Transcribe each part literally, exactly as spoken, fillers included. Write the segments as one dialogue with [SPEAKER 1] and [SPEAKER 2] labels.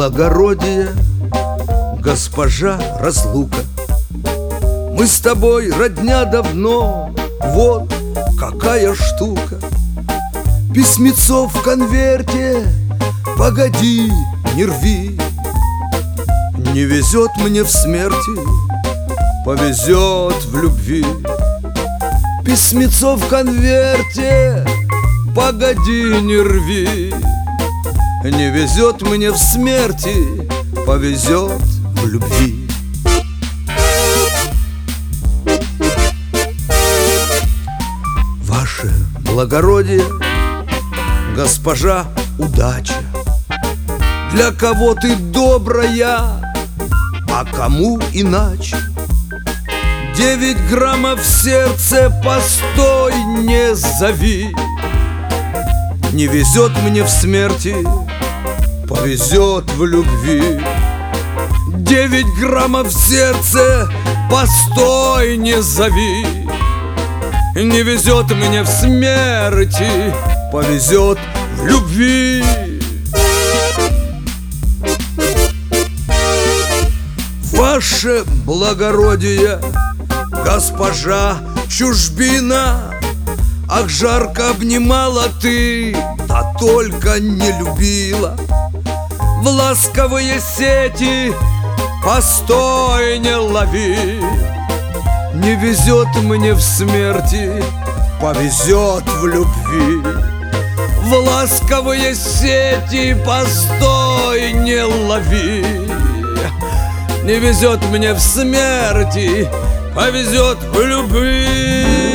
[SPEAKER 1] благородие, госпожа разлука. Мы с тобой родня давно, вот какая штука. Письмецо в конверте, погоди, не рви. Не везет мне в смерти, повезет в любви. Письмецо в конверте, погоди, не рви. Не везет мне в смерти, повезет в любви. Ваше благородие, госпожа удача, для кого ты добрая, а кому иначе. Девять граммов в сердце, постой, не зови. Не везет мне в смерти, повезет в любви. Девять граммов в сердце, постой, не зови. Не везет мне в смерти, повезет в любви. Ваше благородие, госпожа чужбина, ах, жарко обнимала ты, да только не любила. В ласковые сети постой, не лови. Не везет мне в смерти, повезет в любви. В ласковые сети постой, не лови. Не везет мне в смерти, повезет в любви.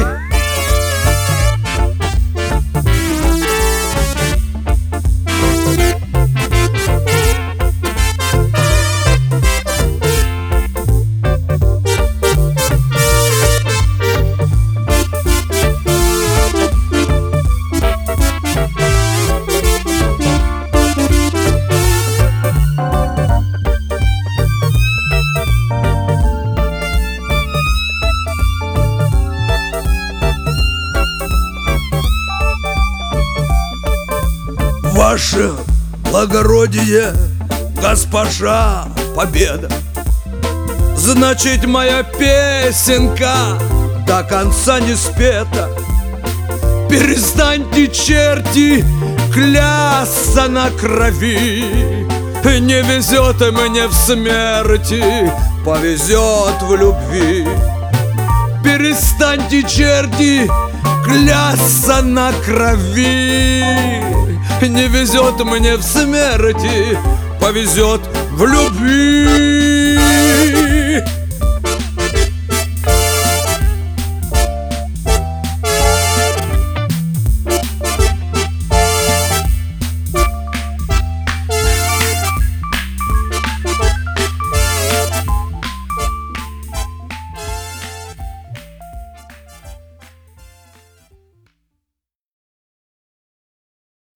[SPEAKER 1] Ваше благородие, госпожа победа, значит, моя песенка до конца не спета. Перестаньте, черти, клясться на крови. Не везет мне в смерти, повезет в любви. Перестаньте, черти, клясться на крови. Не везет мне в смерти, повезет в любви.